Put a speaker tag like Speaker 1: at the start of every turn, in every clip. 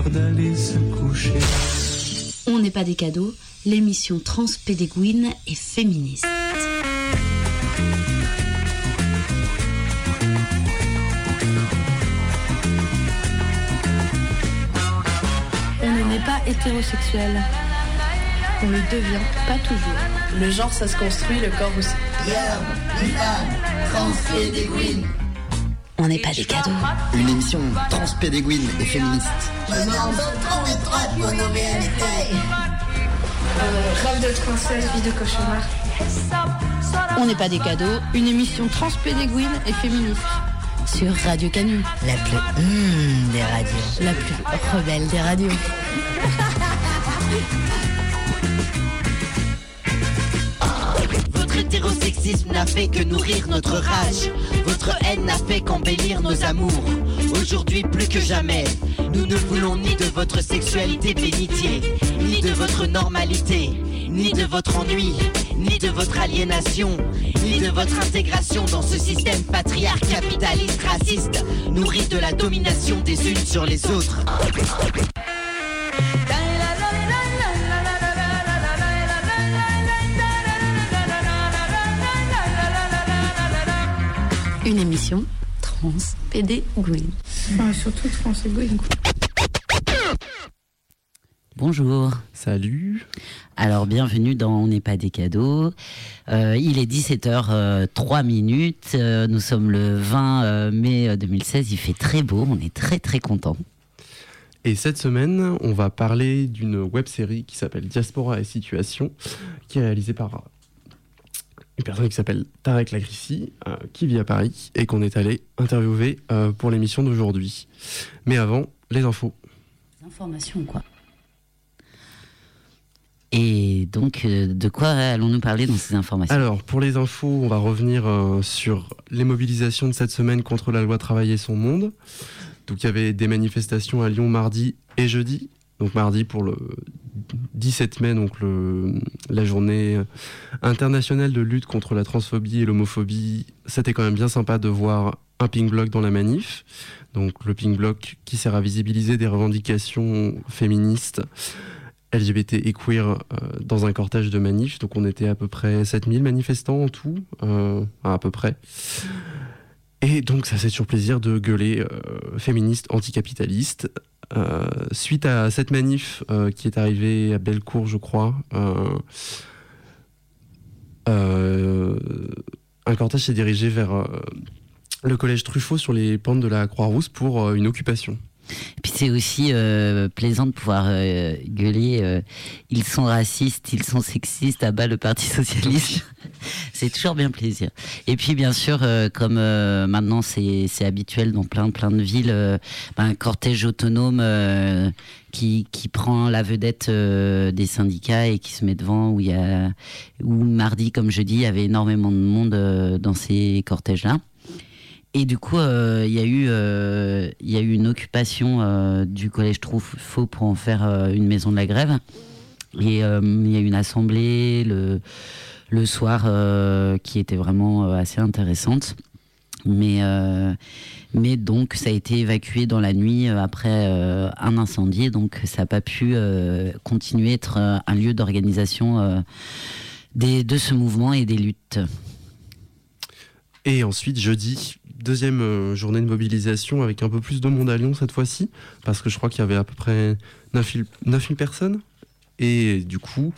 Speaker 1: l'heure d'aller se coucher.
Speaker 2: On n'est pas des cadeaux, l'émission transpédéguine et féministe.
Speaker 3: On ne naît pas hétérosexuel. On le devient pas toujours.
Speaker 4: Le genre, ça se construit, le corps aussi.
Speaker 2: On n'est pas des cadeaux.
Speaker 5: Une émission transpédéguine et féministe.
Speaker 3: Rêve de princesse, vie de cauchemar.
Speaker 2: On n'est pas des cadeaux.
Speaker 3: Une émission transpédéguine et féministe.
Speaker 2: Sur Radio Canu.
Speaker 6: La plus des radios.
Speaker 2: La plus rebelle des radios.
Speaker 6: Votre hétérosexisme n'a fait que nourrir notre rage. Votre haine n'a fait qu'embellir nos amours. Aujourd'hui plus que jamais, nous ne voulons ni de votre sexualité bénitier, ni de votre normalité, ni de votre ennui, ni de votre aliénation, ni de votre intégration dans ce système patriarcal, capitaliste, raciste, nourri de la domination des unes sur les autres.
Speaker 2: Une émission transpédéguine.
Speaker 3: Enfin, surtout transpédéguine.
Speaker 7: Bonjour.
Speaker 8: Salut.
Speaker 7: Alors, bienvenue dans On n'est pas des cadeaux. Il est 17h03. Nous sommes le 20 mai 2016. Il fait très beau. On est très, très contents.
Speaker 8: Et cette semaine, on va parler d'une web-série qui s'appelle Diaspora et Situation, qui est réalisée par une personne qui s'appelle Tarek Lagrissi, qui vit à Paris et qu'on est allé interviewer pour l'émission d'aujourd'hui. Mais avant, les infos.
Speaker 2: Les informations, quoi.
Speaker 7: Et donc, de quoi allons-nous parler dans ces informations ?
Speaker 8: Alors, pour les infos, on va revenir sur les mobilisations de cette semaine contre la loi Travail et son monde. Donc, il y avait des manifestations à Lyon mardi et jeudi. Donc, mardi pour le 17 mai, donc la journée internationale de lutte contre la transphobie et l'homophobie. C'était quand même bien sympa de voir un pink bloc dans la manif. Donc, le pink bloc qui sert à visibiliser des revendications féministes, LGBT et queer dans un cortège de manifs. Donc on était à peu près 7000 manifestants en tout, à peu près. Et donc ça fait toujours plaisir de gueuler féministe, anticapitaliste. Suite à cette manif qui est arrivée à Bellecour, je crois, un cortège s'est dirigé vers le collège Truffaut sur les pentes de la Croix-Rousse pour une occupation.
Speaker 7: Et puis c'est aussi plaisant de pouvoir gueuler ils sont racistes, ils sont sexistes, à bas le Parti Socialiste. C'est toujours bien plaisir. Et puis bien sûr, comme maintenant c'est habituel dans plein de villes, un cortège autonome qui prend la vedette des syndicats et qui se met devant, où mardi comme jeudi, il y avait énormément de monde dans ces cortèges-là. Et du coup, il y a eu une occupation du collège Truffaut pour en faire une maison de la grève. Et il y a eu une assemblée le soir qui était vraiment assez intéressante. Mais donc, ça a été évacué dans la nuit après un incendie. Donc, ça n'a pas pu continuer à être un lieu d'organisation de ce mouvement et des luttes.
Speaker 8: Et ensuite, jeudi, deuxième journée de mobilisation avec un peu plus de monde à Lyon cette fois-ci, parce que je crois qu'il y avait à peu près 9000 personnes. Et du coup,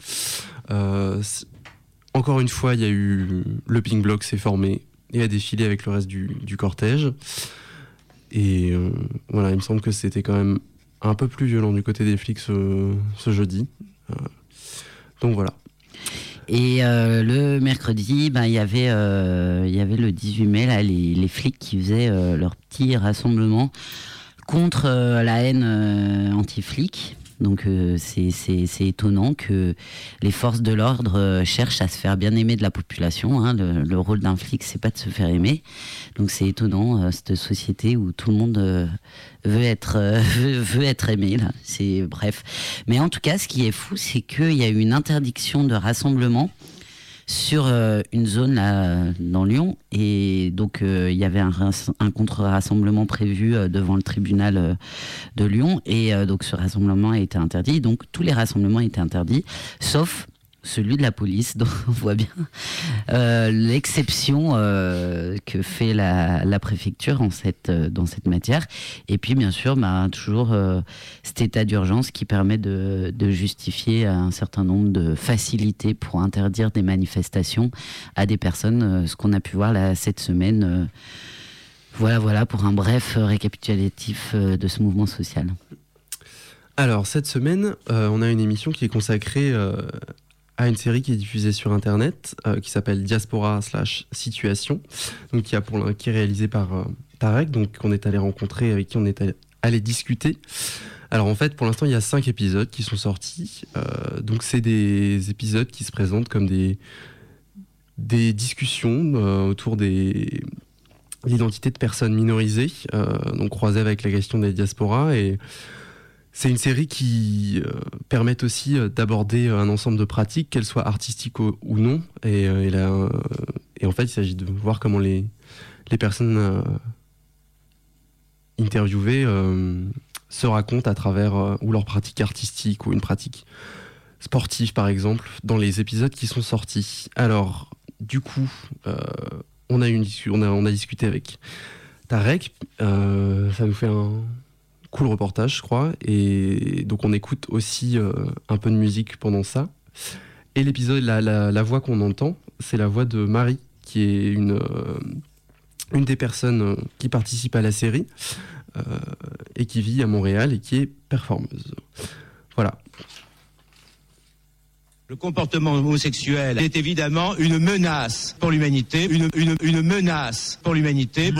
Speaker 8: encore une fois, il y a eu le Pink Bloc s'est formé et a défilé avec le reste du cortège. Et voilà, il me semble que c'était quand même un peu plus violent du côté des flics ce jeudi. Donc voilà.
Speaker 7: Et le mercredi, il y avait le 18 mai, là, les flics qui faisaient leur petit rassemblement contre la haine anti-flic. Donc c'est étonnant que les forces de l'ordre cherchent à se faire bien aimer de la population. Hein. Le rôle d'un flic, c'est pas de se faire aimer. Donc c'est étonnant, cette société où tout le monde veut être aimé. Là. Bref. Mais en tout cas, ce qui est fou, c'est qu'il y a eu une interdiction de rassemblement sur une zone là, dans Lyon. Et donc, il y avait un contre-rassemblement prévu devant le tribunal de Lyon. Et donc, ce rassemblement a été interdit. Donc, tous les rassemblements étaient interdits, sauf celui de la police. Donc, on voit bien l'exception que fait la préfecture dans cette matière. Et puis, bien sûr, toujours cet état d'urgence qui permet de justifier un certain nombre de facilités pour interdire des manifestations à des personnes, ce qu'on a pu voir là, cette semaine. Voilà pour un bref récapitulatif de ce mouvement social.
Speaker 8: Alors, cette semaine, on a une émission qui est consacrée à une série qui est diffusée sur Internet, qui s'appelle Diaspora/Situation, donc qui est réalisée par Tarek, donc qu'on est allé rencontrer, avec qui on est allé discuter. Alors en fait, pour l'instant, il y a 5 épisodes qui sont sortis. Donc c'est des épisodes qui se présentent comme des discussions autour de l'identité de personnes minorisées, donc croisées avec la question des diasporas. Et c'est une série qui permet aussi d'aborder un ensemble de pratiques, qu'elles soient artistiques ou non. Et en fait, il s'agit de voir comment les personnes interviewées se racontent à travers ou leur pratique artistique ou une pratique sportive, par exemple, dans les épisodes qui sont sortis. Alors, du coup, on a discuté avec Tarek. Ça nous fait un cool reportage, je crois, et donc on écoute aussi un peu de musique pendant ça. Et l'épisode, la voix qu'on entend, c'est la voix de Marie, qui est une des personnes qui participe à la série et qui vit à Montréal et qui est performeuse. Voilà.
Speaker 1: Le comportement homosexuel est évidemment une menace pour l'humanité, une menace pour l'humanité.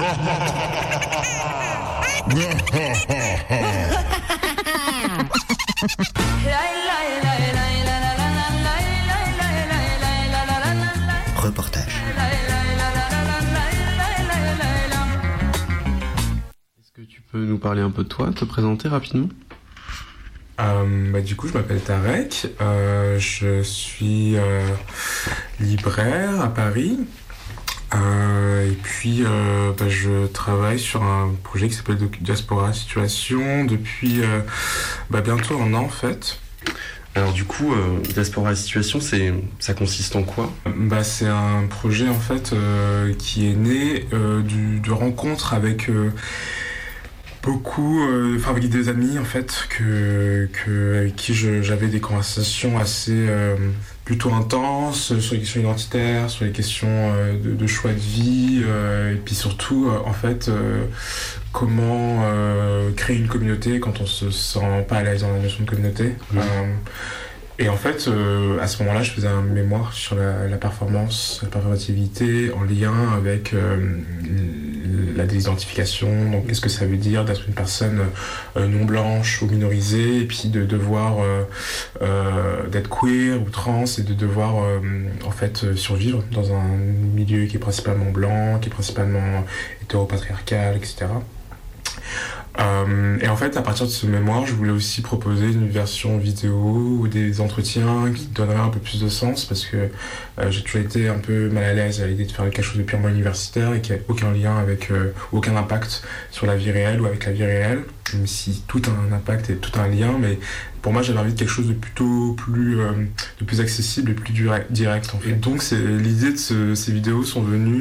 Speaker 5: Reportage.
Speaker 8: Est-ce que tu peux nous parler un peu de toi, te présenter rapidement ?
Speaker 9: Du coup, je m'appelle Tarek, je suis libraire à Paris. Et puis je travaille sur un projet qui s'appelle Diaspora Situation depuis bientôt 1 an en fait.
Speaker 8: Alors du coup, Diaspora Situation, ça consiste en quoi ?
Speaker 9: C'est un projet en fait qui est né de rencontres avec beaucoup, avec des amis en fait avec qui j'avais des conversations assez plutôt intenses sur les questions identitaires, sur les questions de choix de vie, et puis surtout en fait comment créer une communauté quand on se sent pas à l'aise dans la notion de communauté. Et en fait, à ce moment-là, je faisais un mémoire sur la performance, la performativité en lien avec la désidentification. Donc, qu'est-ce que ça veut dire d'être une personne non blanche ou minorisée, et puis de devoir d'être queer ou trans, et de devoir en fait survivre dans un milieu qui est principalement blanc, qui est principalement hétéropatriarcal, etc. Et en fait, à partir de ce mémoire, je voulais aussi proposer une version vidéo ou des entretiens qui donneraient un peu plus de sens, parce que j'ai toujours été un peu mal à l'aise à l'idée de faire quelque chose de purement universitaire et qui n'a aucun lien avec, aucun impact sur la vie réelle ou avec la vie réelle, même si tout a un impact et tout a un lien, mais pour moi, j'avais envie de quelque chose de plutôt de plus accessible et plus direct en fait. Et donc, l'idée de ces vidéos sont venues,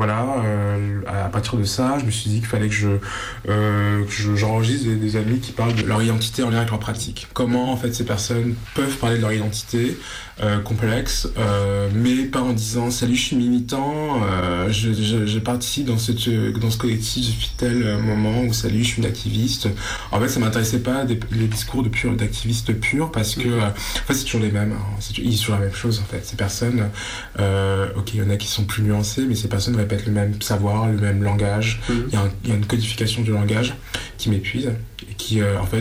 Speaker 9: à partir de ça, je me suis dit qu'il fallait que j'enregistre des amis qui parlent de leur identité en lien avec leur pratique. Comment en fait ces personnes peuvent parler de leur identité complexe, mais pas en disant salut, je suis militant, je participe dans ce collectif depuis tel moment, ou salut, je suis une activiste. En fait, ça m'intéressait pas les discours d'activistes purs, parce que en fait c'est toujours les mêmes, ils disent toujours la même chose en fait. Ces personnes, il y en a qui sont plus nuancées, mais ces personnes répètent le même savoir, le même langage. Il y a une codification du langage qui m'épuise et qui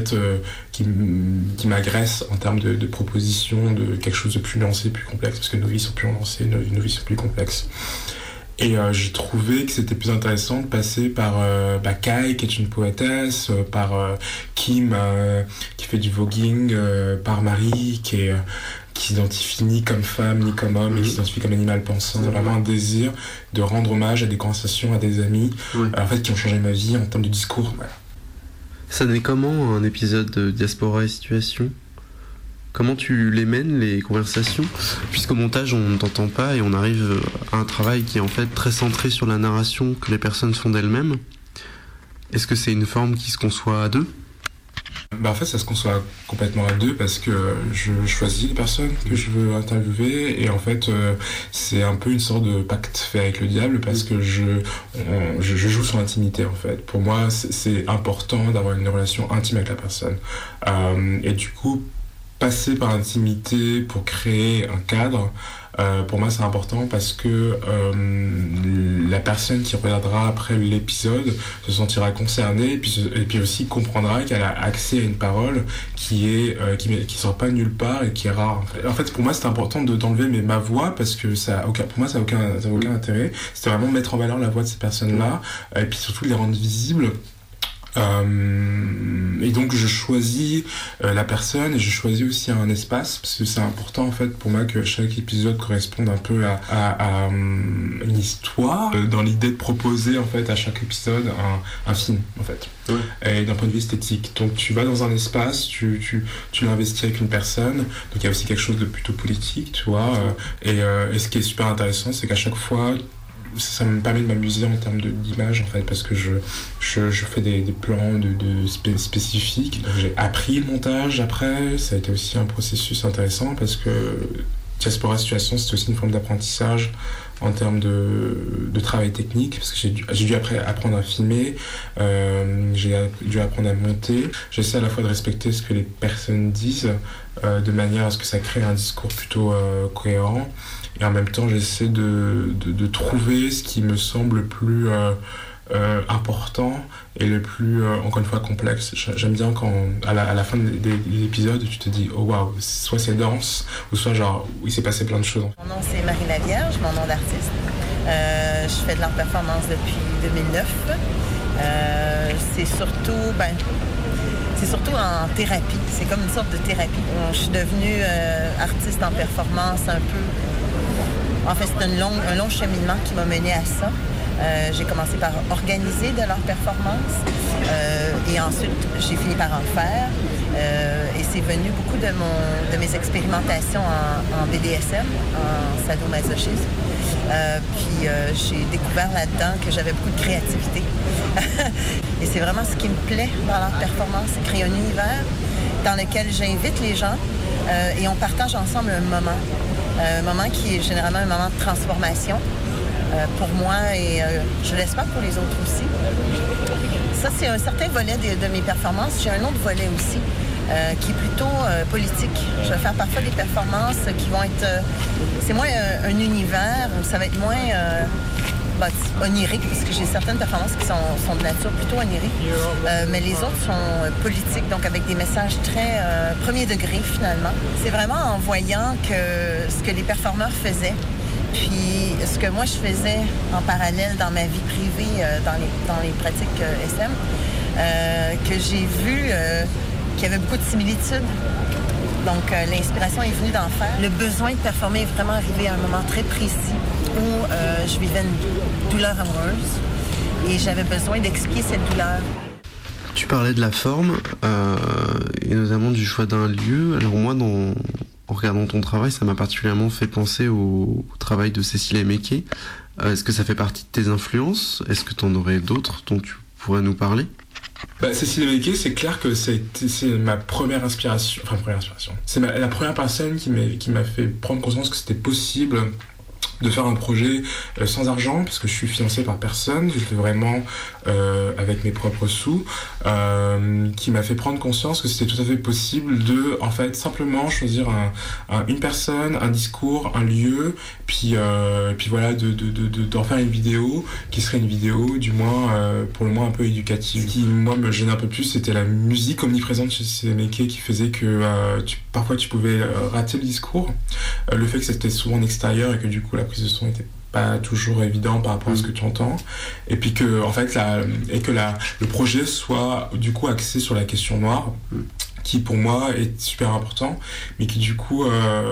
Speaker 9: m'agresse en termes de propositions de quelque chose de plus nuancé, plus complexe, parce que nos vies sont plus nuancées, nos vies sont plus complexes. Et j'ai trouvé que c'était plus intéressant de passer par Kai, qui est une poétesse, par Kim, qui fait du voguing, par Marie, qui s'identifie ni comme femme ni comme homme, mais qui s'identifie comme animal pensant. C'est vraiment un désir de rendre hommage à des conversations, à des amis, en fait, qui ont changé ma vie en termes de discours. Voilà.
Speaker 8: Ça naît comment un épisode de Diaspora et Situation ? Comment tu les mènes, les conversations ? Puisqu'au montage, on ne t'entend pas et on arrive à un travail qui est en fait très centré sur la narration que les personnes font d'elles-mêmes. Est-ce que c'est une forme qui se conçoit à deux ?
Speaker 9: En fait, ça se conçoit complètement à deux parce que je choisis les personnes que je veux interviewer et en fait, c'est un peu une sorte de pacte fait avec le diable parce que je joue sur l'intimité en fait. Pour moi, c'est important d'avoir une relation intime avec la personne. Et du coup, passer par l'intimité pour créer un cadre, pour moi c'est important parce que la personne qui regardera après l'épisode se sentira concernée et puis aussi comprendra qu'elle a accès à une parole qui sort pas nulle part et qui est rare. En fait pour moi c'est important d'enlever ma voix parce que pour moi ça n'a aucun intérêt. C'était vraiment mettre en valeur la voix de ces personnes-là et puis surtout de les rendre visibles. Et donc je choisis la personne et je choisis aussi un espace parce que c'est important en fait pour moi que chaque épisode corresponde un peu à une histoire dans l'idée de proposer en fait à chaque épisode un film en fait et d'un point de vue esthétique. Donc tu vas dans un espace, tu l'investis avec une personne, donc il y a aussi quelque chose de plutôt politique, tu vois, et ce qui est super intéressant c'est qu'à chaque fois ça me permet de m'amuser en termes d'image en fait parce que je fais des plans spécifiques. Donc, j'ai appris le montage après, ça a été aussi un processus intéressant parce que Diaspora Situation c'est aussi une forme d'apprentissage en termes de travail technique parce que j'ai dû apprendre à filmer, j'ai dû apprendre à monter. J'essaie à la fois de respecter ce que les personnes disent de manière à ce que ça crée un discours plutôt cohérent. Et en même temps, j'essaie de trouver ce qui me semble le plus important et le plus, encore une fois, complexe. J'aime bien quand, à la fin des épisodes, tu te dis « Oh waouh, soit c'est dense, ou soit genre, il s'est passé plein de choses. »
Speaker 10: Mon nom, c'est Marie Lavierge, mon nom d'artiste. Je fais de l'art performance depuis 2009. C'est surtout en thérapie. C'est comme une sorte de thérapie. Je suis devenue artiste en performance un peu. En fait, c'est un long cheminement qui m'a menée à ça. J'ai commencé par organiser de l'art performance et ensuite j'ai fini par en faire. Et c'est venu beaucoup de mes expérimentations en BDSM, en sadomasochisme. Puis j'ai découvert là-dedans que j'avais beaucoup de créativité. Et c'est vraiment ce qui me plaît dans l'art performance, c'est créer un univers dans lequel j'invite les gens et on partage ensemble un moment. Un moment qui est généralement un moment de transformation pour moi et je l'espère pour les autres aussi. Ça, c'est un certain volet de mes performances. J'ai un autre volet aussi qui est plutôt politique. Je vais faire parfois des performances qui vont être... c'est moins un univers, ça va être moins onirique, parce que j'ai certaines performances qui sont de nature plutôt onirique, mais les autres sont politiques, donc avec des messages très premier degré finalement. C'est vraiment en voyant ce que les performeurs faisaient, puis ce que moi je faisais en parallèle dans ma vie privée, dans les pratiques SM, que j'ai vu qu'il y avait beaucoup de similitudes. Donc l'inspiration est venue d'en faire. Le besoin de performer est vraiment arrivé à un moment très précis où je vivais une douleur amoureuse et j'avais besoin d'expliquer cette douleur.
Speaker 8: Tu parlais de la forme et notamment du choix d'un lieu. Alors moi, en regardant ton travail, ça m'a particulièrement fait penser au travail de Cécile Emeke. Est-ce que ça fait partie de tes influences ? Est-ce que tu en aurais d'autres dont tu pourrais nous parler ?
Speaker 9: Cécile Emeke, c'est clair que c'est ma première inspiration. C'est la première personne qui m'a fait prendre conscience que c'était possible de faire un projet sans argent, parce que je suis financé par personne, je le fais vraiment avec mes propres sous, qui m'a fait prendre conscience que c'était tout à fait possible de, en fait, simplement choisir une personne, un discours, un lieu, puis voilà, d'en faire une vidéo, qui serait une vidéo, du moins, pour le moins un peu éducative. Ce qui, moi, me gênait un peu plus, c'était la musique omniprésente chez Emeke qui faisait que parfois tu pouvais rater le discours, le fait que c'était souvent en extérieur et que du coup la prise de son était pas toujours évident par rapport à ce que tu entends, et puis que en fait le projet soit du coup axé sur la question noire, qui pour moi est super important, mais qui du coup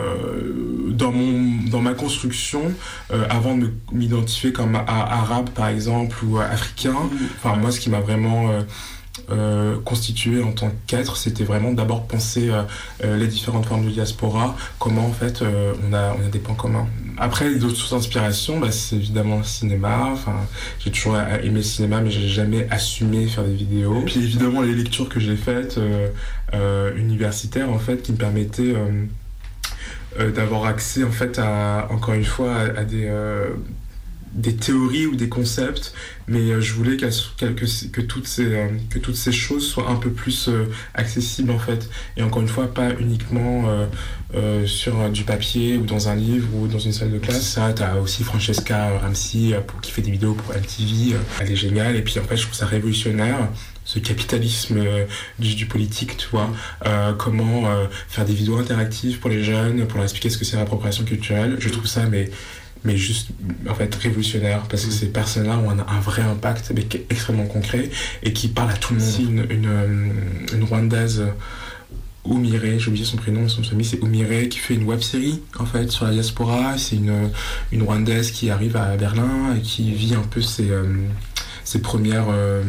Speaker 9: dans ma construction, avant de m'identifier comme arabe par exemple ou africain, enfin moi ce qui m'a vraiment constitué en tant qu'être, c'était vraiment d'abord penser les différentes formes de diaspora, comment en fait on a des points communs. Après, d'autres sources d'inspiration, c'est évidemment le cinéma. Enfin, j'ai toujours aimé le cinéma, mais j'ai jamais assumé faire des vidéos. Puis évidemment les lectures que j'ai faites universitaires en fait, qui me permettaient d'avoir accès en fait encore une fois à des théories ou des concepts, mais je voulais que toutes ces choses soient un peu plus accessibles en fait, et encore une fois pas uniquement sur du papier ou dans un livre ou dans une salle de classe. Ça, t'as aussi Francesca Ramsey qui fait des vidéos pour MTV, elle est géniale, et puis en fait je trouve ça révolutionnaire, ce capitalisme du politique, tu vois, comment faire des vidéos interactives pour les jeunes, pour leur expliquer ce que c'est l'appropriation culturelle. Je trouve ça mais juste en fait révolutionnaire, parce que ces personnes-là ont un vrai impact, mais qui est extrêmement concret et qui parle à tout le monde. Aussi une Rwandaise, Oumire, j'ai oublié son prénom, son famille c'est Oumire, qui fait une web-série en fait sur la diaspora. C'est une Rwandaise qui arrive à Berlin et qui vit un peu ses premières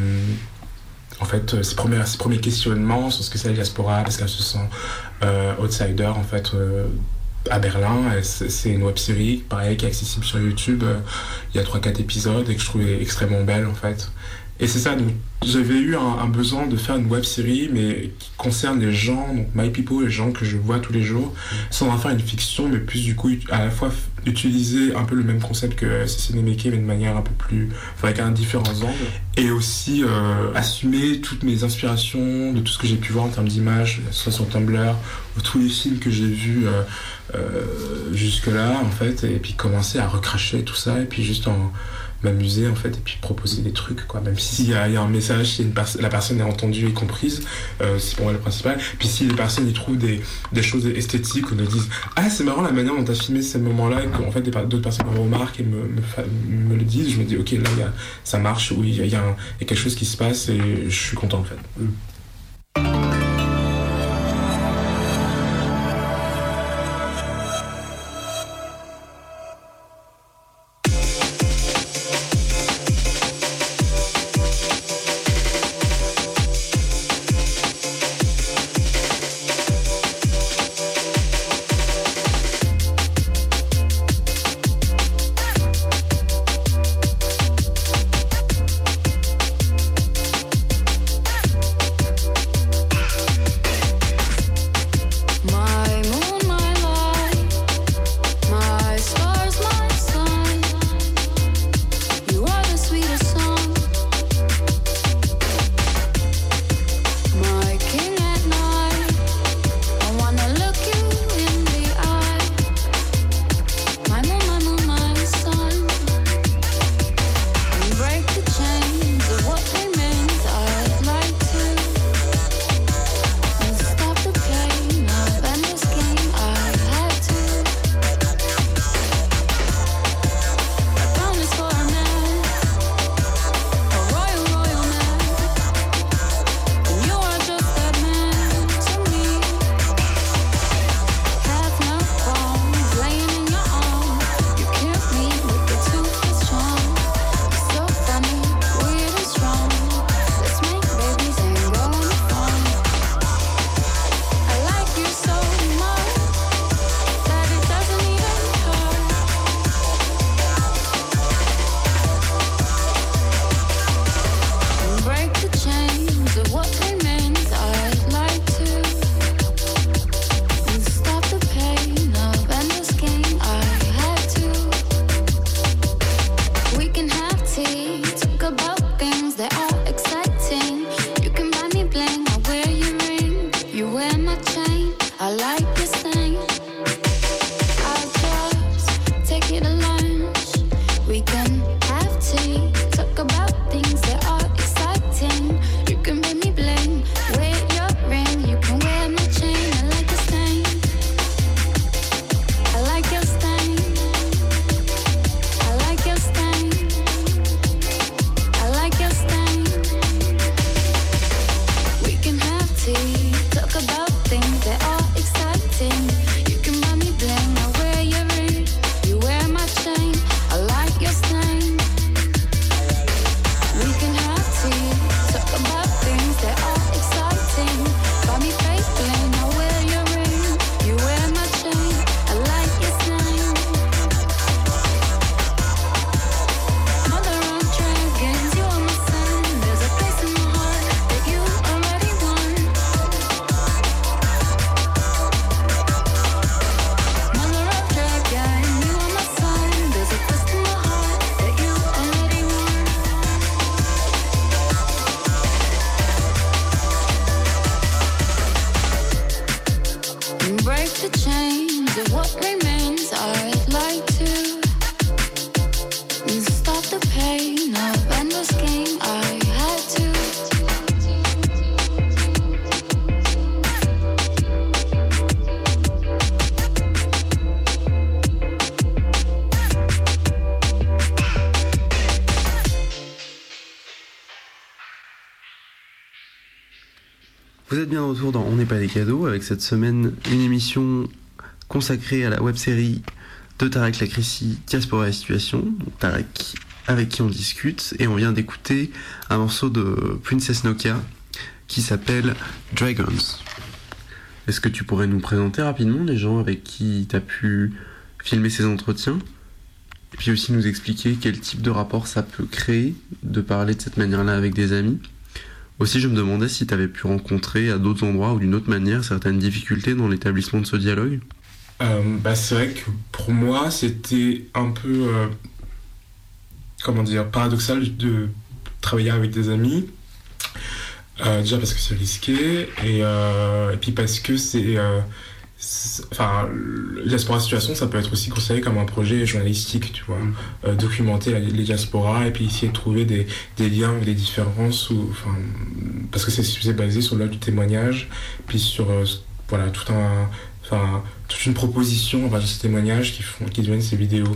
Speaker 9: en fait ses premiers questionnements sur ce que c'est la diaspora, parce qu'elle se sent outsider en fait à Berlin. C'est une web-série pareil qui est accessible sur YouTube. Il y a 3-4 épisodes et que je trouvais extrêmement belle en fait. Et c'est ça, donc j'avais eu un besoin de faire une web-série, mais qui concerne les gens, donc My People, les gens que je vois tous les jours, sans en faire une fiction, mais plus du coup à la fois utiliser un peu le même concept que Cinémaké, mais de manière un peu plus, avec différents angles, et aussi assumer toutes mes inspirations de tout ce que j'ai pu voir en termes d'images, soit sur Tumblr, ou tous les films que j'ai vus jusque-là en fait, et puis commencer à recracher tout ça, et puis juste m'amuser en fait, et puis proposer des trucs quoi, même s'il y a un message, si la personne est entendue et comprise, c'est pour moi le principal. Puis si les personnes y trouvent des choses esthétiques, ou me disent c'est marrant la manière dont tu as filmé ces moments-là, et qu'en fait d'autres personnes me remarquent et me le disent, je me dis ok, là ça marche, oui, il y a quelque chose qui se passe, et je suis content en fait.
Speaker 11: Talk about to change what remains. I'd like to stop the pain of endless game. I had to.
Speaker 8: Vous êtes bien de retour dans On n'est pas des cadeaux, avec cette semaine une émission consacrée à la web-série de Tarek Lakrissi, Diaspora et Situation. Donc Tarek, avec qui on discute, et on vient d'écouter un morceau de Princess Nokia qui s'appelle Dragons. Est-ce que tu pourrais nous présenter rapidement les gens avec qui tu as pu filmer ces entretiens, et puis aussi nous expliquer quel type de rapport ça peut créer de parler de cette manière-là avec des amis? Aussi, je me demandais si tu avais pu rencontrer à d'autres endroits ou d'une autre manière certaines difficultés dans l'établissement de ce dialogue.
Speaker 9: C'est vrai que pour moi, c'était un peu paradoxal de travailler avec des amis. Déjà parce que c'est risqué, et puis parce que Diaspora Situation, ça peut être aussi considéré comme un projet journalistique, tu vois, documenter les diasporas et puis essayer de trouver des liens ou des différences, parce que c'est basé sur l'œuvre du témoignage, puis sur toute une proposition de ces témoignages qui deviennent ces vidéos.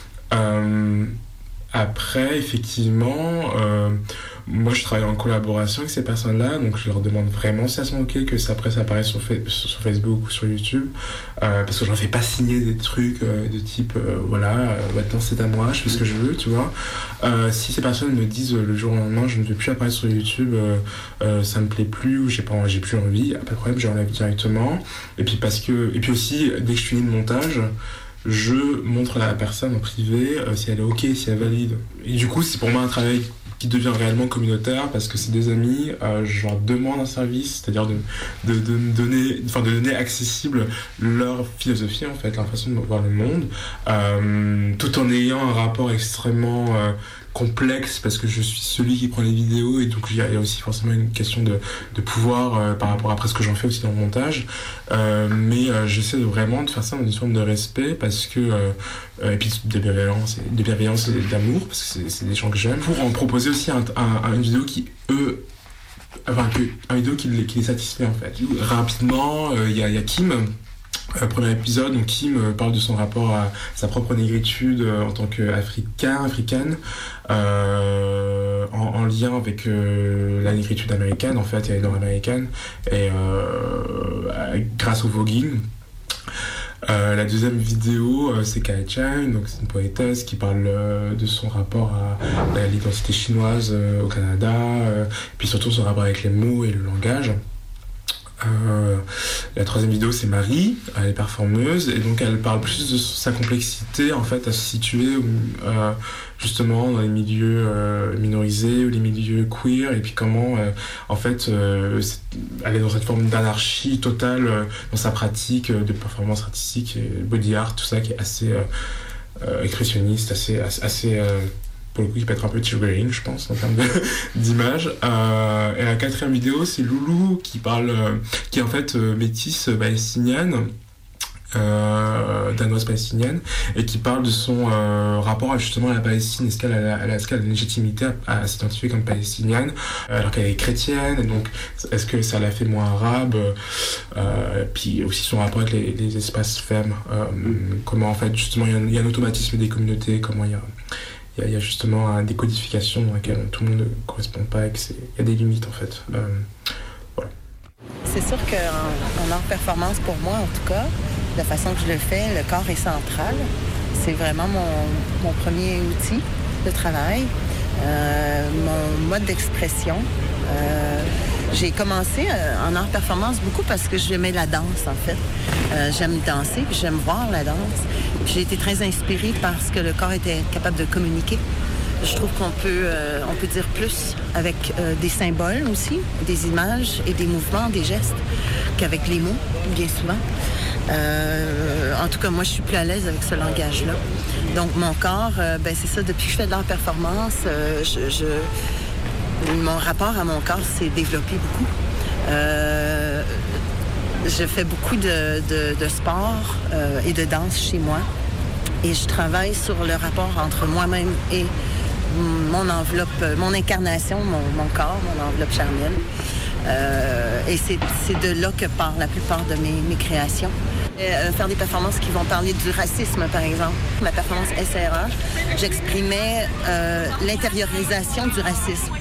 Speaker 9: Après, effectivement, moi je travaille en collaboration avec ces personnes-là, donc je leur demande vraiment si elles sont ok que ça apparaisse sur Facebook ou sur YouTube, parce que je leur fais pas signer des trucs de type maintenant c'est à moi, je fais ce que je veux, tu vois. Si ces personnes me disent le jour au lendemain je ne veux plus apparaître sur YouTube, ça me plaît plus ou j'ai plus envie, pas de problème, je l'enlève directement. Et puis aussi dès que je finis le montage, je montre à la personne en privé si elle est ok, si elle valide. Et du coup, c'est pour moi un travail qui devient réellement communautaire, parce que c'est des amis, je leur demande un service, c'est-à-dire de donner accessible leur philosophie, en fait, leur façon de voir le monde, tout en ayant un rapport extrêmement complexe, parce que je suis celui qui prend les vidéos, et donc il y a aussi forcément une question de pouvoir par rapport à ce que j'en fais aussi dans le montage, mais j'essaie vraiment de faire ça dans une forme de respect, parce que et puis de bienveillance et d'amour, parce que c'est des gens que j'aime, pour en proposer aussi une vidéo qui les satisfait, en fait. Rapidement, il y a Kim. Premier épisode, donc Kim parle de son rapport à sa propre négritude en tant qu'africaine, en lien avec la négritude américaine, en fait, et nord-américaine, et grâce au voguing. La deuxième vidéo, c'est Kai Chang, donc c'est une poétesse qui parle de son rapport à l'identité chinoise au Canada, puis surtout son rapport avec les mots et le langage. La troisième vidéo, c'est Marie, elle est performeuse, et donc elle parle plus de sa complexité, en fait, à se situer justement dans les milieux minorisés ou les milieux queer, et puis comment en fait elle est dans cette forme d'anarchie totale dans sa pratique de performance artistique et body art, tout ça qui est assez expressionniste, assez pour le coup, qui peut être un peu triggering, je pense, en termes d'image. Et la quatrième vidéo, c'est Loulou, qui est en fait métisse palestinienne, danoise palestinienne, et qui parle de son rapport justement à la Palestine. Est-ce qu'elle a une légitimité à s'identifier comme palestinienne, alors qu'elle est chrétienne, et donc est-ce que ça la fait moins arabe, puis aussi son rapport avec les espaces femmes, comment en fait justement il y a un automatisme des communautés, comment il y a justement une décodification dans laquelle tout le monde ne correspond pas, et qu'il y a des limites, en fait. Voilà.
Speaker 10: C'est sûr qu'en art performance, pour moi en tout cas, la façon que je le fais, le corps est central. C'est vraiment mon premier outil de travail, mon mode d'expression. J'ai commencé en art performance beaucoup parce que j'aimais la danse, en fait. J'aime danser, puis j'aime voir la danse. J'ai été très inspirée parce que le corps était capable de communiquer. Je trouve qu'on peut dire plus avec des symboles aussi, des images et des mouvements, des gestes, qu'avec les mots, bien souvent. En tout cas, moi, je suis plus à l'aise avec ce langage-là. Donc, mon corps, c'est ça, depuis que je fais de l'art performance, mon rapport à mon corps s'est développé beaucoup. Je fais beaucoup de sport et de danse chez moi. Et je travaille sur le rapport entre moi-même et mon enveloppe, mon incarnation, mon corps, mon enveloppe charnelle. Et c'est de là que part la plupart de mes créations. Faire des performances qui vont parler du racisme, par exemple. Ma performance SRA, j'exprimais l'intériorisation du racisme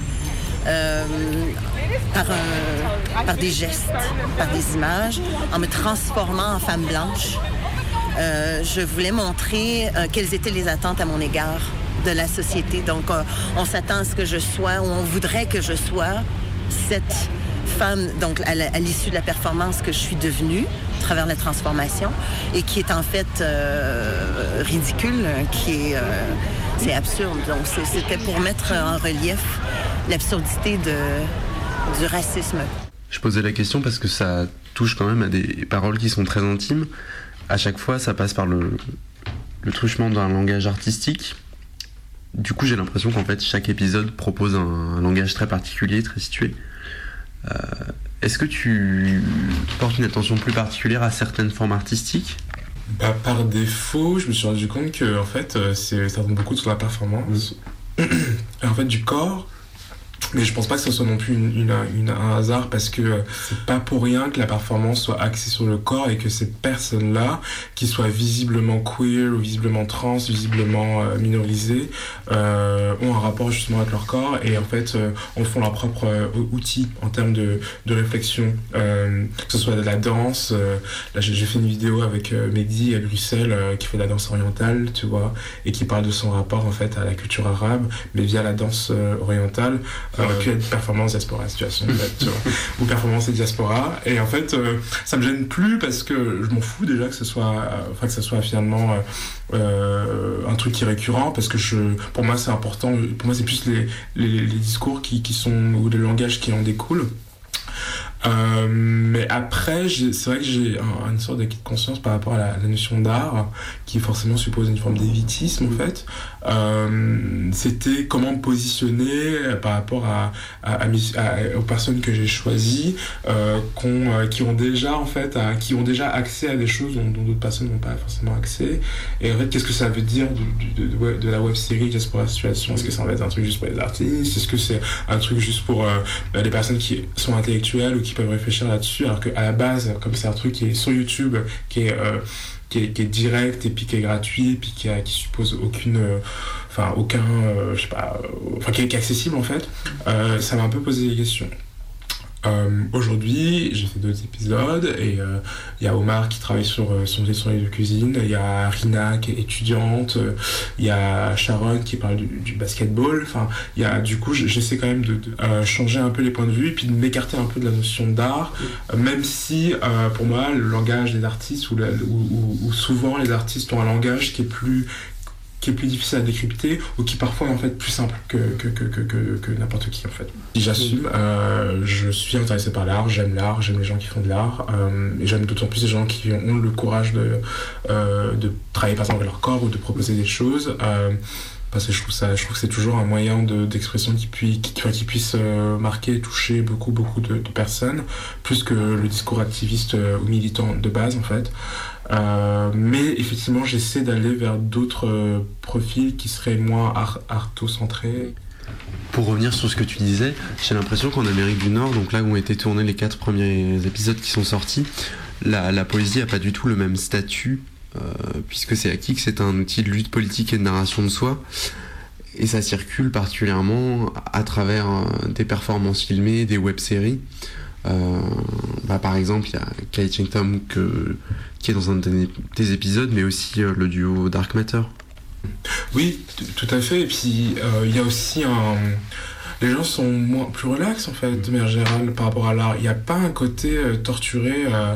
Speaker 10: par des gestes, par des images, en me transformant en femme blanche. Je voulais montrer quelles étaient les attentes à mon égard de la société. Donc, on s'attend à ce que je sois, ou on voudrait que je sois cette femme, donc à l'issue de la performance que je suis devenue, à travers la transformation, et qui est en fait ridicule, c'est absurde. Donc, c'était pour mettre en relief l'absurdité du racisme.
Speaker 8: Je posais la question parce que ça touche quand même à des paroles qui sont très intimes. À chaque fois, ça passe par le truchement d'un langage artistique. Du coup, j'ai l'impression qu'en fait, chaque épisode propose un langage très particulier, très situé. Est-ce que tu portes une attention plus particulière à certaines formes artistiques ?
Speaker 9: Par défaut, je me suis rendu compte que en fait, ça tombe beaucoup sur la performance. Et en fait, du corps. Mais je pense pas que ce soit non plus un hasard, parce que c'est pas pour rien que la performance soit axée sur le corps et que ces personnes-là, qui soient visiblement queer ou visiblement trans, visiblement minorisées, ont un rapport justement avec leur corps et en fait en font leur propre outil en termes de réflexion, que ce soit de la danse. Là j'ai fait une vidéo avec Mehdi à Bruxelles qui fait de la danse orientale, tu vois, et qui parle de son rapport en fait à la culture arabe, mais via la danse orientale. Aurait être performance diaspora situation, tu vois, ou performance et diaspora, et en fait ça me gêne plus parce que je m'en fous déjà que ce soit finalement un truc qui est récurrent, parce que pour moi c'est important, pour moi c'est plus les discours qui sont, ou le langage qui en découle. Mais après, c'est vrai que j'ai une sorte d'acquis de conscience par rapport à la notion d'art, qui forcément suppose une forme d'évitisme en fait. C'était comment me positionner par rapport aux personnes que j'ai choisies, qui ont déjà accès à des choses dont d'autres personnes n'ont pas forcément accès. Et en fait, qu'est-ce que ça veut dire de la web-série Diaspora Situation ? Est-ce que ça va être un truc juste pour les artistes ? Est-ce que c'est un truc juste pour les personnes qui sont intellectuelles ou qui peuvent réfléchir là-dessus, alors qu'à la base, comme c'est un truc qui est sur YouTube, qui est direct et puis qui est gratuit et puis qui suppose qui est accessible en fait, ça m'a un peu posé des questions. Aujourd'hui, j'ai fait 2 épisodes et il y a Omar qui travaille sur son livre de cuisine, il y a Rina qui est étudiante, il y a Sharon qui parle du basketball. Enfin, il y a, du coup, j'essaie quand même de changer un peu les points de vue et puis de m'écarter un peu de la notion d'art, même si pour moi le langage des artistes ou souvent les artistes ont un langage qui est plus difficile à décrypter, ou qui parfois est en fait plus simple que n'importe qui en fait. J'assume, je suis intéressé par l'art, j'aime les gens qui font de l'art, et j'aime d'autant plus les gens qui ont le courage de travailler par exemple avec leur corps ou de proposer des choses, parce que je trouve que c'est toujours un moyen d'expression qui puisse marquer et toucher beaucoup de personnes, plus que le discours activiste ou militant de base en fait. Mais effectivement, j'essaie d'aller vers d'autres profils qui seraient moins arto-centrés.
Speaker 8: Pour revenir sur ce que tu disais, j'ai l'impression qu'en Amérique du Nord, donc là où ont été tournés les 4 premiers épisodes qui sont sortis, la poésie n'a pas du tout le même statut, puisque c'est acquis que c'est un outil de lutte politique et de narration de soi. Et ça circule particulièrement à travers des performances filmées, des web-séries. Par exemple, il y a Kate Chengtom qui est dans un des épisodes, mais aussi le duo Dark Matter.
Speaker 9: Oui, tout à fait. Et puis il y a aussi les gens sont plus relax en fait, de manière générale, par rapport à l'art. Il n'y a pas un côté torturé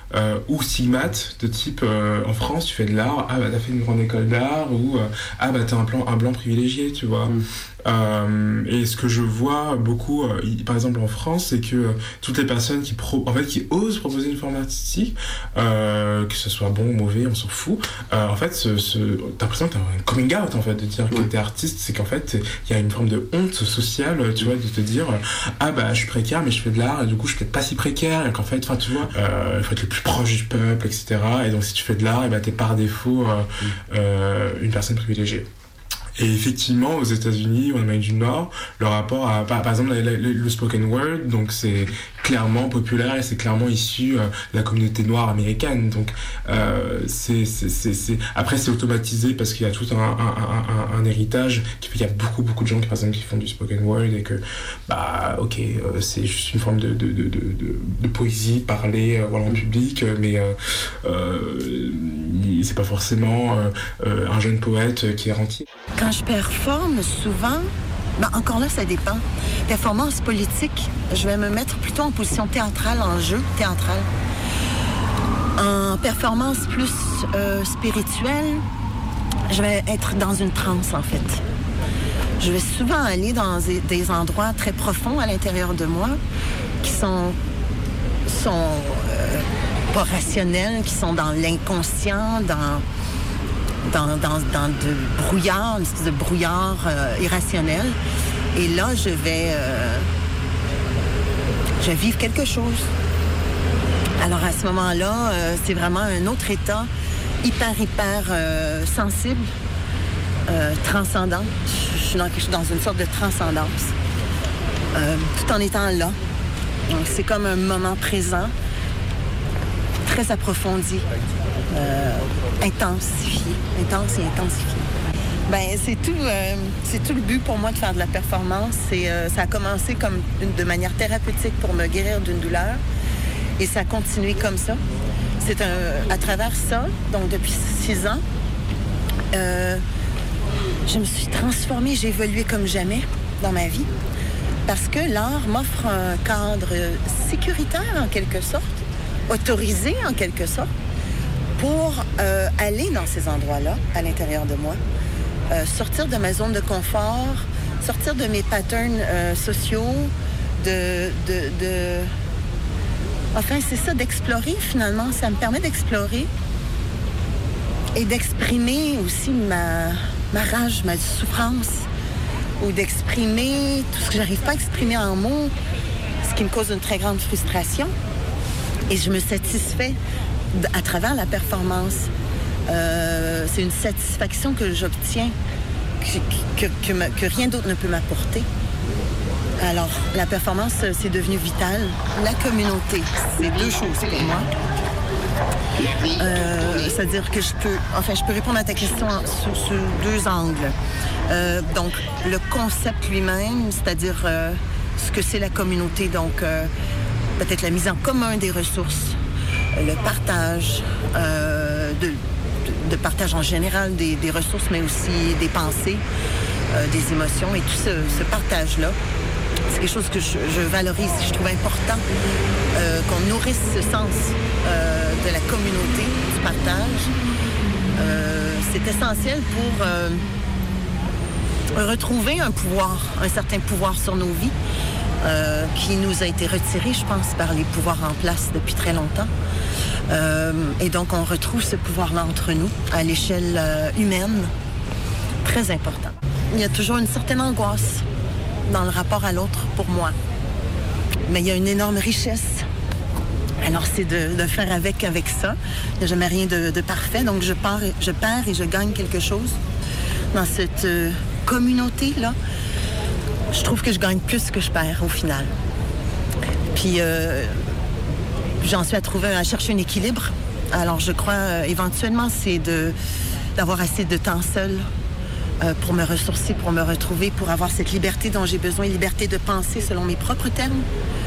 Speaker 9: ou stigmates de type en France tu fais de l'art, ah bah t'as fait une grande école d'art, ou ah bah t'es un blanc privilégié, tu vois. Et ce que je vois beaucoup, par exemple en France, c'est que toutes les personnes qui osent proposer une forme artistique, que ce soit bon ou mauvais, on s'en fout, en fait t'as l'impression que t'as un coming out en fait, de dire que t'es artiste, c'est qu'en fait il y a une forme de honte sociale, tu vois, de te dire ah bah je suis précaire mais je fais de l'art, et du coup je suis peut-être pas si précaire, et qu'en fait, enfin tu vois, il faut être le plus proche du peuple, etc. Et donc si tu fais de l'art, et bah t'es par défaut une personne privilégiée. Et effectivement, aux États-Unis, en Amérique du Nord, le rapport à, par exemple, le spoken word, donc c'est clairement populaire et c'est clairement issu de la communauté noire américaine. Donc, après, c'est automatisé parce qu'il y a tout un héritage qui fait qu'il y a beaucoup de gens qui, par exemple, qui font du spoken word, et que, c'est juste une forme de poésie parlée, en public, mais c'est pas forcément un jeune poète qui est rentier.
Speaker 10: Quand je performe, souvent, encore là, ça dépend. Performance politique, je vais me mettre plutôt en position théâtrale, en jeu théâtral. En performance plus spirituelle, je vais être dans une transe, en fait. Je vais souvent aller dans des endroits très profonds à l'intérieur de moi, qui sont pas rationnels, qui sont dans l'inconscient, dans de brouillard, une espèce de brouillard irrationnel. Et là, je vais vivre quelque chose. Alors, à ce moment-là, c'est vraiment un autre état hyper sensible, transcendant. Je suis dans une sorte de transcendance, tout en étant là. Donc, c'est comme un moment présent, très approfondi. Intense et intensifié. C'est tout le but pour moi de faire de la performance. Ça a commencé de manière thérapeutique pour me guérir d'une douleur, et ça a continué comme ça. C'est à travers ça, donc depuis 6 ans, je me suis transformée, j'ai évolué comme jamais dans ma vie, parce que l'art m'offre un cadre sécuritaire en quelque sorte, autorisé en quelque sorte, pour aller dans ces endroits-là, à l'intérieur de moi, sortir de ma zone de confort, sortir de mes patterns sociaux, Enfin, c'est ça, d'explorer, finalement. Ça me permet d'explorer et d'exprimer aussi ma rage, ma souffrance, ou d'exprimer tout ce que j'arrive pas à exprimer en mots, ce qui me cause une très grande frustration. Et je me satisfais à travers la performance. C'est une satisfaction que j'obtiens, que rien d'autre ne peut m'apporter. Alors, la performance, c'est devenu vital. La communauté, c'est 2 choses pour moi. C'est-à-dire que je peux répondre à ta question sous 2 angles. Donc, le concept lui-même, c'est-à-dire ce que c'est la communauté, donc peut-être la mise en commun des ressources, le partage, de partage en général des ressources, mais aussi des pensées, des émotions, et tout ce partage-là. C'est quelque chose que je valorise, je trouve important qu'on nourrisse ce sens de la communauté, du partage. C'est essentiel pour retrouver un certain pouvoir sur nos vies, qui nous a été retiré, je pense, par les pouvoirs en place depuis très longtemps. Et donc, on retrouve ce pouvoir-là entre nous, à l'échelle humaine, très important. Il y a toujours une certaine angoisse dans le rapport à l'autre pour moi. Mais il y a une énorme richesse. Alors, c'est de faire avec ça. Il n'y a jamais rien de parfait. Donc, je perds et je gagne quelque chose. Dans cette communauté-là, je trouve que je gagne plus que je perds au final. Puis, j'en suis à chercher un équilibre. Alors, je crois, éventuellement, c'est d'avoir assez de temps seul pour me ressourcer, pour me retrouver, pour avoir cette liberté dont j'ai besoin, liberté de penser selon mes propres termes.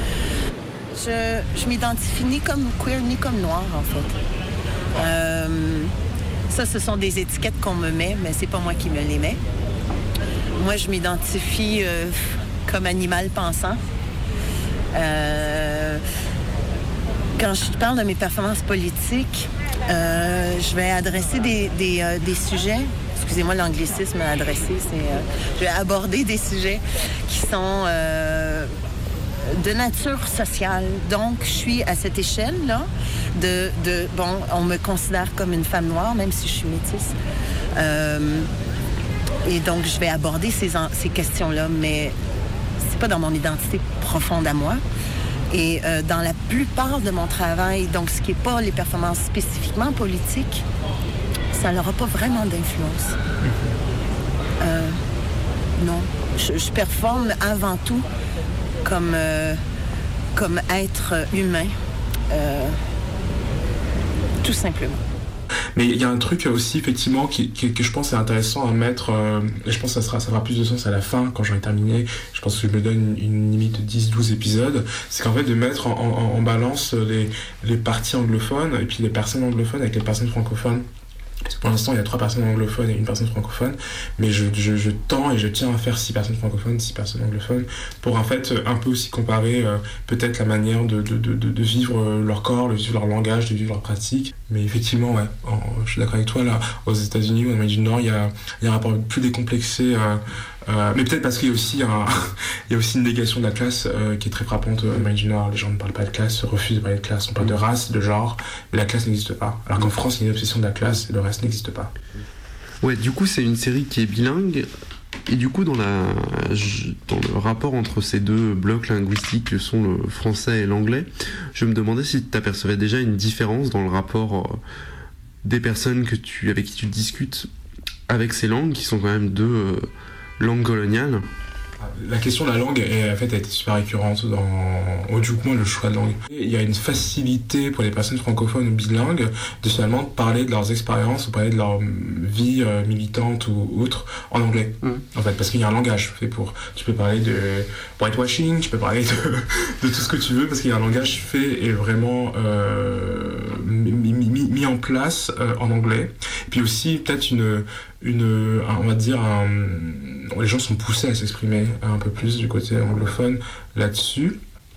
Speaker 10: Je m'identifie ni comme queer, ni comme noire, en fait. Ça, ce sont des étiquettes qu'on me met, mais c'est pas moi qui me les mets. Moi, je m'identifie comme animal pensant. Quand je parle de mes performances politiques, je vais adresser des sujets. Excusez-moi l'anglicisme à adresser, je vais aborder des sujets qui sont de nature sociale. Donc, je suis à cette échelle-là bon, on me considère comme une femme noire, même si je suis métisse. Et donc, je vais aborder ces questions-là, mais c'est pas dans mon identité profonde à moi. Et dans la plupart de mon travail, donc ce qui n'est pas les performances spécifiquement politiques, ça n'aura pas vraiment d'influence. Non. Je performe avant tout comme être humain, tout simplement.
Speaker 9: Mais il y a un truc aussi, effectivement, que je pense est intéressant à mettre, et je pense que ça fera plus de sens à la fin, quand j'aurai terminé. Je pense que je me donne une limite de 10-12 épisodes. C'est qu'en fait, de mettre en balance les parties anglophones et puis les personnes anglophones avec les personnes francophones. Parce que pour l'instant, il y a 3 personnes anglophones et 1 personne francophone, mais je tends et je tiens à faire 6 personnes francophones, 6 personnes anglophones, pour en fait un peu aussi comparer peut-être la manière de vivre leur corps, de vivre leur langage, de vivre leur pratique. Mais effectivement, ouais, je suis d'accord avec toi, là, aux États-Unis ou en Amérique du Nord, il y a un rapport plus décomplexé. Mais peut-être parce qu'il y a aussi il y a aussi une négation de la classe qui est très frappante en Amérique du Nord. Les gens ne parlent pas de classe, refusent de parler de classe. On parle de race, de genre, mais la classe n'existe pas. Alors qu'en France, il y a une obsession de la classe et le reste n'existe pas.
Speaker 8: Ouais, du coup, c'est une série qui est bilingue. Et du coup, dans le rapport entre ces deux blocs linguistiques que sont le français et l'anglais, je me demandais si tu apercevais déjà une différence dans le rapport des personnes avec qui tu discutes avec ces langues, qui sont quand même deux langues coloniales.
Speaker 9: La question de la langue, en fait, a été super récurrente du coup, le choix de langue. Il y a une facilité pour les personnes francophones ou bilingues de finalement parler de leurs expériences ou parler de leur vie militante ou autre en anglais. En fait, parce qu'il y a un langage fait pour. Tu peux parler de whitewashing, tu peux parler de tout ce que tu veux, parce qu'il y a un langage fait et vraiment mis en place en anglais. Et puis aussi, peut-être on va dire, les gens sont poussés à s'exprimer un peu plus du côté anglophone là-dessus.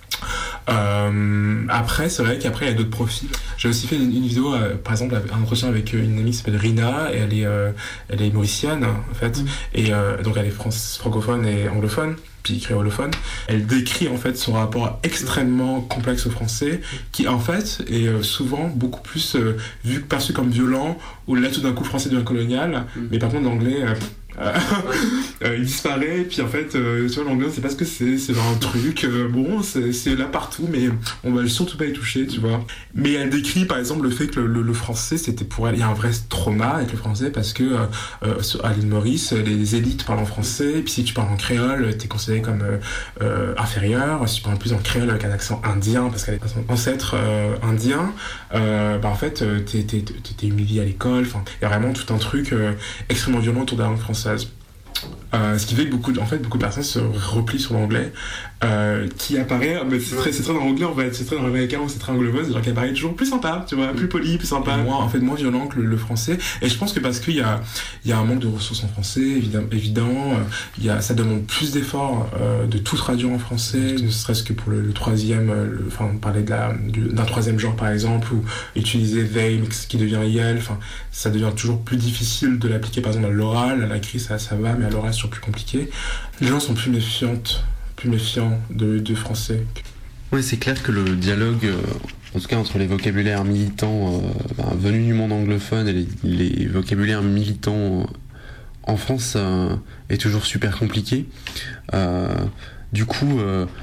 Speaker 9: Après, c'est vrai qu'après il y a d'autres profils. J'ai aussi fait une vidéo, par exemple, un entretien avec une amie qui s'appelle Rina, et elle est mauricienne en fait, et donc elle est francophone et anglophone, puis créolophone. Elle décrit en fait son rapport extrêmement complexe au français, qui en fait est souvent beaucoup plus perçu comme violent, où là tout d'un coup le français devient colonial, mais par contre l'anglais il disparaît, et puis en fait tu vois, l'anglais c'est pas ce que c'est un truc bon, c'est là partout, mais on va surtout pas y toucher, tu vois. Mais elle décrit par exemple le fait que le français, c'était pour elle, il y a un vrai trauma avec le français, parce que à l'île Maurice, les élites parlent en français, et puis si tu parles en créole, t'es considéré comme inférieur. Si tu parles plus en créole avec un accent indien, parce qu'elle est ancêtre indien, en fait t'es humilié à l'école. Enfin, il y a vraiment tout un truc extrêmement violent autour de la langue française. Ce qui fait que beaucoup de personnes se replient sur l'anglais, qui apparaît, mais c'est très dans l'anglais en fait, c'est très dans l'américain, c'est très anglophone, c'est-à-dire qu'il apparaît toujours plus sympa, tu vois, plus poli, plus sympa, moins violent que le français. Et je pense que parce qu'il y a un manque de ressources en français, évident, ça demande plus d'efforts de tout traduire en français, ne serait-ce que pour le troisième, parler d'un troisième genre par exemple, ou utiliser they qui devient yel, ça devient toujours plus difficile de l'appliquer par exemple à l'oral. À l'écrit ça va, mais à l'oral c'est toujours plus compliqué. Les gens sont plus méfiants de français.
Speaker 8: Oui, c'est clair que le dialogue, en tout cas entre les vocabulaires militants venus du monde anglophone et les vocabulaires militants en France est toujours super compliqué. Du coup,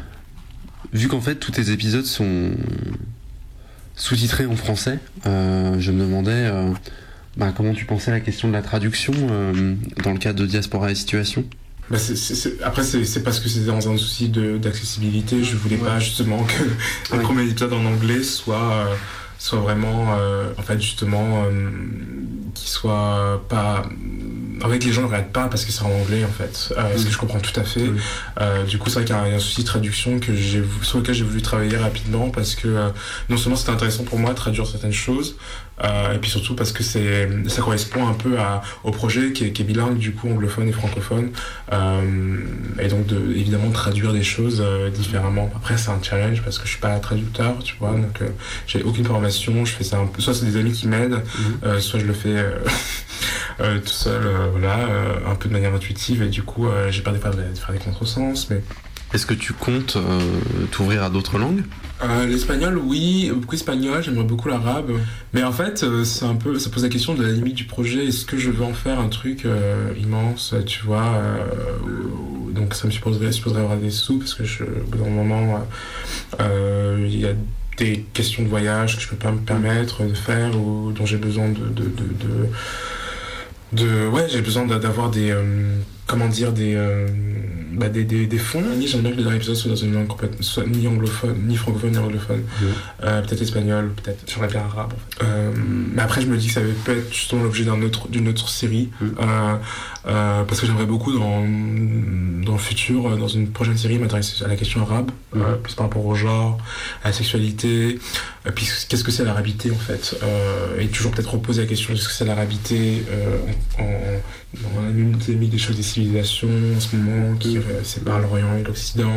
Speaker 8: vu qu'en fait tous tes épisodes sont sous-titrés en français, je me demandais comment tu pensais à la question de la traduction dans le cadre de Diaspora et Situation.
Speaker 9: Après, c'est parce que c'est dans un souci d'accessibilité. Je voulais pas justement que le premier épisode en anglais soit soit vraiment, en fait, justement, qui soit pas... En fait, les gens ne regardent pas parce que c'est en anglais, en fait, ce que je comprends tout à fait. Du coup, c'est vrai qu'il y a un souci de traduction sur lequel j'ai voulu travailler rapidement parce que non seulement c'était intéressant pour moi de traduire certaines choses, et puis surtout parce que ça correspond un peu au projet qui est bilingue, du coup, anglophone et francophone, et donc évidemment traduire des choses différemment. Après, c'est un challenge parce que je suis pas traducteur, tu vois, donc j'ai aucune formation, je fais ça un peu, soit c'est des amis qui m'aident, soit je le fais tout seul, voilà, un peu de manière intuitive, et du coup j'ai peur de faire des contresens, mais...
Speaker 8: Est-ce que tu comptes t'ouvrir à d'autres langues ?
Speaker 9: L'espagnol, oui, beaucoup espagnol, j'aimerais beaucoup l'arabe, mais en fait c'est un peu, ça pose la question de la limite du projet. Est-ce que je veux en faire un truc immense, tu vois, donc ça me supposerait avoir des sous, parce que au bout d'un moment il y a des questions de voyage que je peux pas me permettre de faire, ou dont j'ai besoin j'ai besoin d'avoir des des fonds. J'aime bien que les derniers épisodes soient dans une langue complètement, soit ni anglophone, ni francophone, ni anglophone. Peut-être espagnol, peut-être, j'aimerais bien arabe, en fait. Mais après, je me dis que ça peut être justement l'objet d'une autre série, parce que j'aimerais beaucoup dans le futur, dans une prochaine série, m'intéresser à la question arabe, plus par rapport au genre, à la sexualité, puis qu'est-ce que c'est l'arabité, en fait, et toujours peut-être reposer la question de ce que c'est l'arabité dans l'une des choses des civilisations en ce moment qui sépare l'Orient et l'Occident,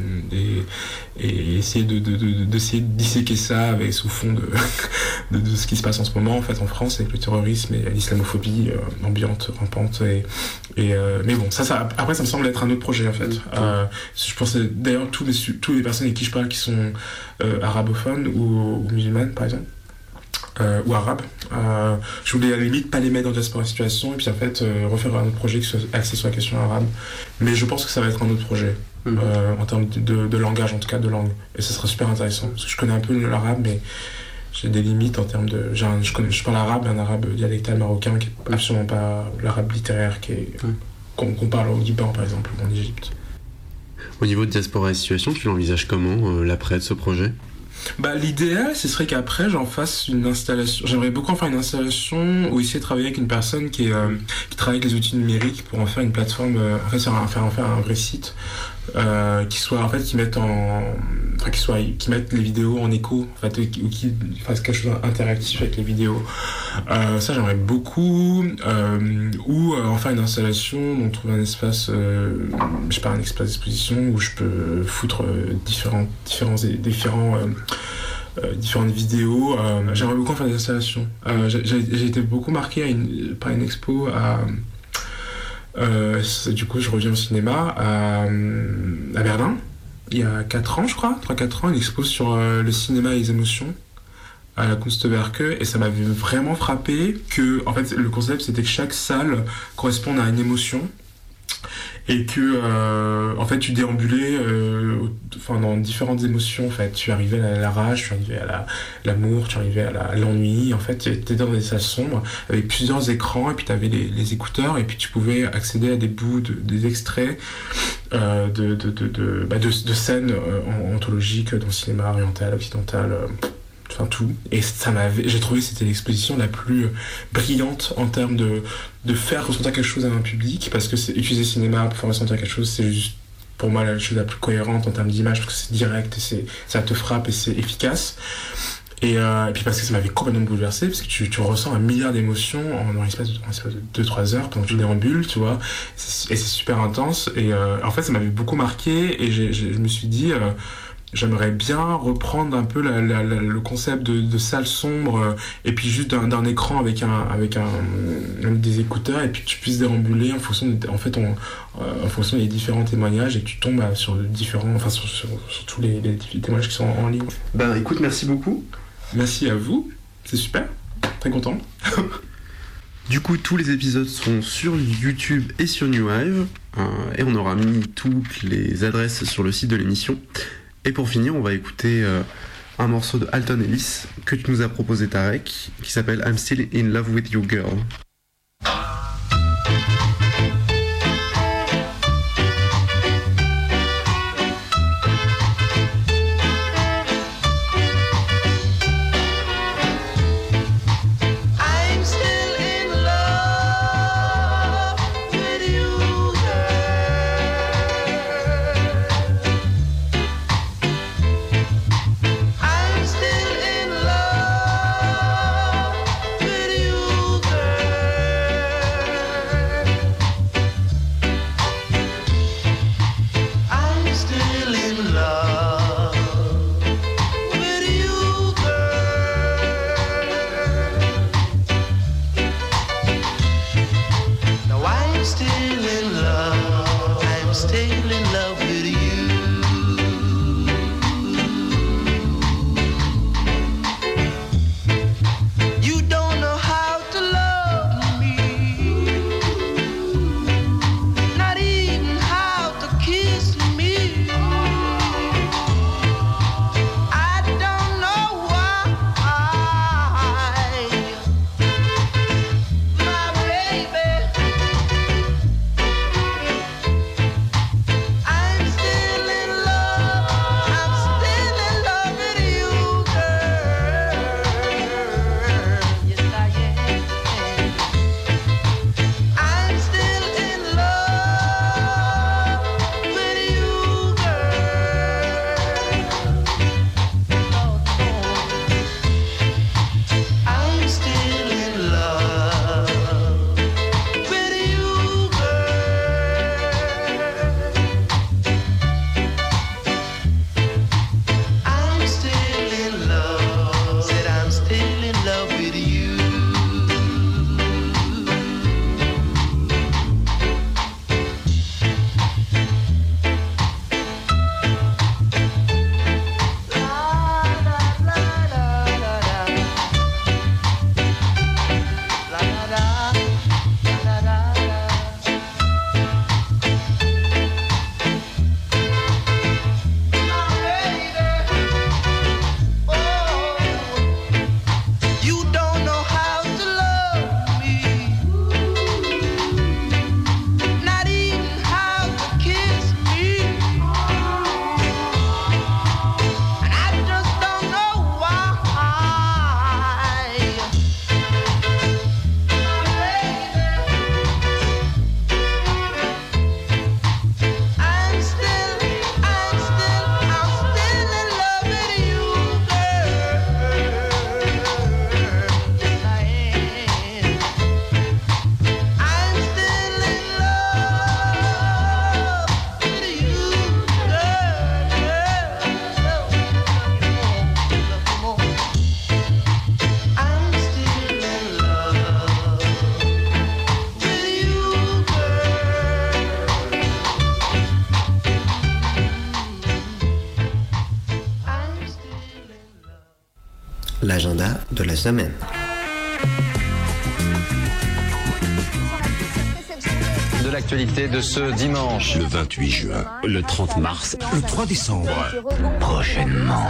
Speaker 9: et essayer d'essayer de disséquer ça sous fond de ce qui se passe en ce moment, en fait, en France, avec le terrorisme et l'islamophobie ambiante, rampante, mais bon, après ça me semble être un autre projet, en fait. Je pense d'ailleurs tous les personnes avec qui je parle qui sont arabophones ou musulmanes, par exemple, ou arabes, je voulais à la limite pas les mettre dans la situation, et puis en fait refaire un autre projet qui soit axé sur la question arabe, mais je pense que ça va être un autre projet, en termes de langage, en tout cas de langue, et ça sera super intéressant, parce que je connais un peu l'arabe, mais j'ai des limites en termes de... Je parle arabe, un arabe dialectal marocain qui est absolument pas l'arabe littéraire qu'on parle au Liban, par exemple, ou en Égypte.
Speaker 8: Au niveau de Diaspora et Situation, tu l'envisages comment, l'après de ce projet ?
Speaker 9: L'idéal, ce serait qu'après j'en fasse une installation. J'aimerais beaucoup en faire une installation ou essayer de travailler avec une personne qui travaille avec les outils numériques pour en faire une plateforme, en fait en faire un vrai site, qui mette les vidéos en écho, en fait, ou qui fasse quelque chose d'interactif avec les vidéos. Ça j'aimerais beaucoup, ou en faire une installation, donc trouver un espace, un espace d'exposition où je peux foutre différentes vidéos. J'aimerais beaucoup en faire des installations. J'ai été beaucoup marqué par une expo du coup je reviens au cinéma à Berlin il y a 4 ans, je crois, 3-4 ans, une expo sur le cinéma et les émotions à la Kunstwerke, et ça m'avait vraiment frappé que, en fait, le concept c'était que chaque salle corresponde à une émotion, et que en fait tu déambulais dans différentes émotions, en fait. Tu arrivais à la rage, tu arrivais à l'amour, tu arrivais à l'ennui, en fait tu étais dans des salles sombres avec plusieurs écrans, et puis tu avais les écouteurs, et puis tu pouvais accéder à des bouts, des extraits de scènes anthologiques dans le cinéma oriental, occidental, enfin tout. Et j'ai trouvé que c'était l'exposition la plus brillante en termes de faire ressentir quelque chose à un public, parce que utiliser le cinéma pour faire ressentir quelque chose, c'est juste pour moi la chose la plus cohérente en termes d'image, parce que c'est direct, et ça te frappe, et c'est efficace. Et puis parce que ça m'avait complètement bouleversé, parce que tu ressens un milliard d'émotions dans l'espace de 2-3 heures pendant que tu déambules, tu vois, et c'est super intense, et en fait ça m'avait beaucoup marqué, et je me suis dit j'aimerais bien reprendre un peu le concept de salle sombre, et puis juste d'un écran avec des écouteurs, et puis tu puisses déambuler en fonction des différents témoignages, et que tu tombes sur tous les témoignages qui sont en ligne.
Speaker 8: Écoute, merci beaucoup.
Speaker 9: Merci à vous, c'est super, très content.
Speaker 8: Du coup, tous les épisodes sont sur YouTube et sur NewHive, et on aura mis toutes les adresses sur le site de l'émission. Et pour finir, on va écouter un morceau de Alton Ellis que tu nous as proposé, Tarek, qui s'appelle I'm Still in Love with You Girl.
Speaker 5: l'agenda de la semaine.
Speaker 12: De l'actualité de ce dimanche.
Speaker 13: Le 28 juin, le 30 mars, le 3 décembre.
Speaker 5: Prochainement.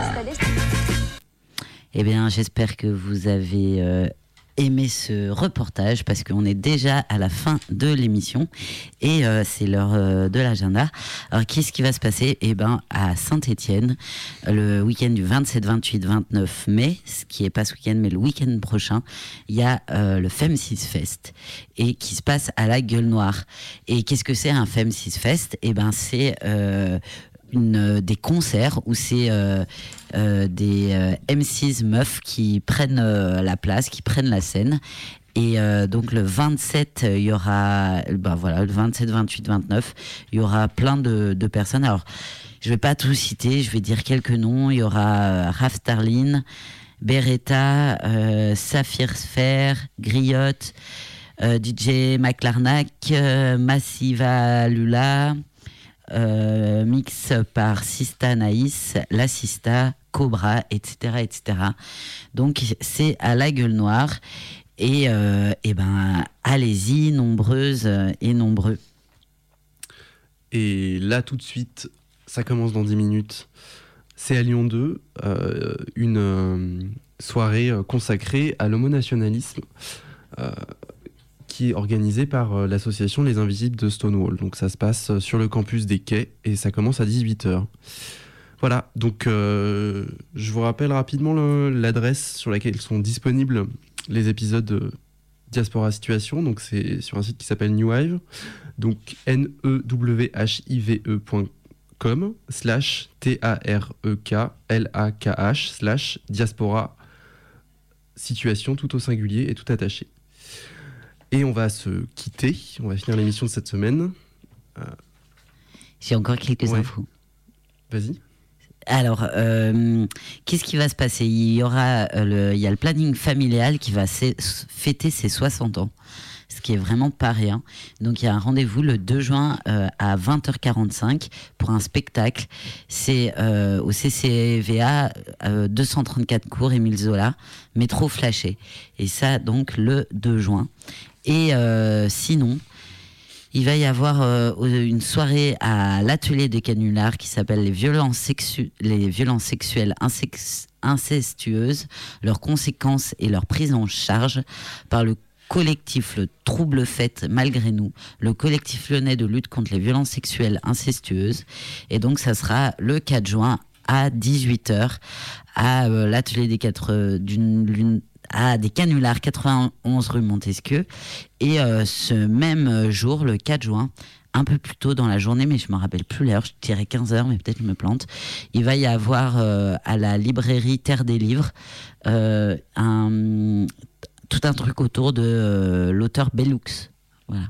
Speaker 7: Eh bien, j'espère que vous avez aimé ce reportage parce qu'on est déjà à la fin de l'émission et c'est l'heure de l'agenda. Alors, qu'est-ce qui va se passer ? Eh bien, à Saint-Étienne, le week-end du 27, 28, 29 mai, ce qui n'est pas ce week-end, mais le week-end prochain, il y a le Fem6 Fest et qui se passe à la Gueule Noire. Et qu'est-ce que c'est un Fem6 Fest ? Eh bien, c'est des concerts où c'est des M6 meufs qui prennent la place, qui prennent la scène. Et donc le 27, il y aura, le 27, 28, 29, il y aura plein de personnes. Alors, je vais pas tout citer, je vais dire quelques noms. Il y aura Raph Starlin, Beretta, Saphir Sphere, Griotte, DJ McLarnack, Massiva Lula, mix par Sista Naïs, La Sista, Cobra, etc., etc. Donc c'est à la Gueule Noire et allez-y, nombreuses et nombreux.
Speaker 8: Et là tout de suite, ça commence dans 10 minutes. C'est à Lyon 2, une soirée consacrée à l'homonationalisme. Qui est organisé par l'association Les Invisibles de Stonewall. Donc ça se passe sur le campus des Quais et ça commence à 18h. Voilà, donc je vous rappelle rapidement l'adresse sur laquelle sont disponibles les épisodes de Diaspora Situation. Donc c'est sur un site qui s'appelle Newhive, donc newhive.com/TAREKLAKH/diaspora situation tout au singulier et tout attaché. Et on va se quitter, on va finir l'émission de cette semaine.
Speaker 7: J'ai encore quelques infos.
Speaker 8: Vas-y.
Speaker 7: Alors, qu'est-ce qui va se passer ? Il y a le planning familial qui va fêter ses 60 ans, ce qui est vraiment pas rien. Donc, il y a un rendez-vous le 2 juin à 20h45 pour un spectacle. C'est au CCVA 234 cours Émile Zola, métro Flachet. Et ça, donc, le 2 juin. Et sinon, il va y avoir une soirée à l'atelier des canulars qui s'appelle les violences sexuelles incestueuses, leurs conséquences et leur prise en charge par le collectif Le Trouble Fête Malgré Nous, le collectif lyonnais de lutte contre les violences sexuelles incestueuses. Et donc ça sera le 4 juin à 18h à l'atelier des des canulars 91 rue Montesquieu. Et ce même jour, le 4 juin, un peu plus tôt dans la journée, mais je ne me rappelle plus l'heure, je dirais 15h, mais peut-être je me plante, il va y avoir à la librairie Terre des Livres tout un truc autour de l'auteur Bellux. Voilà.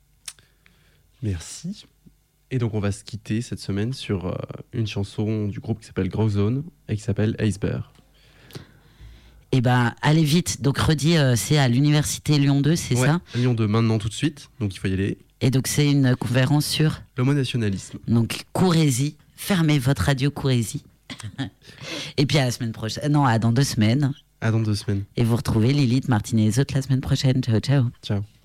Speaker 8: Merci. Et donc on va se quitter cette semaine sur une chanson du groupe qui s'appelle Grow Zone et qui s'appelle Iceberg.
Speaker 7: Eh ben, allez vite. Donc, redis, c'est à l'université Lyon 2, c'est ça ?
Speaker 8: Lyon 2, maintenant, tout de suite. Donc, il faut y aller.
Speaker 7: Et donc, c'est une conférence sur
Speaker 8: l'homonationalisme.
Speaker 7: Donc, courez-y. Fermez votre radio, courez-y. Et puis, à la semaine prochaine. Non, à dans 2 semaines.
Speaker 8: À dans 2 semaines.
Speaker 7: Et vous retrouvez Lilith, Martine et les autres la semaine prochaine. Ciao, ciao.
Speaker 8: Ciao.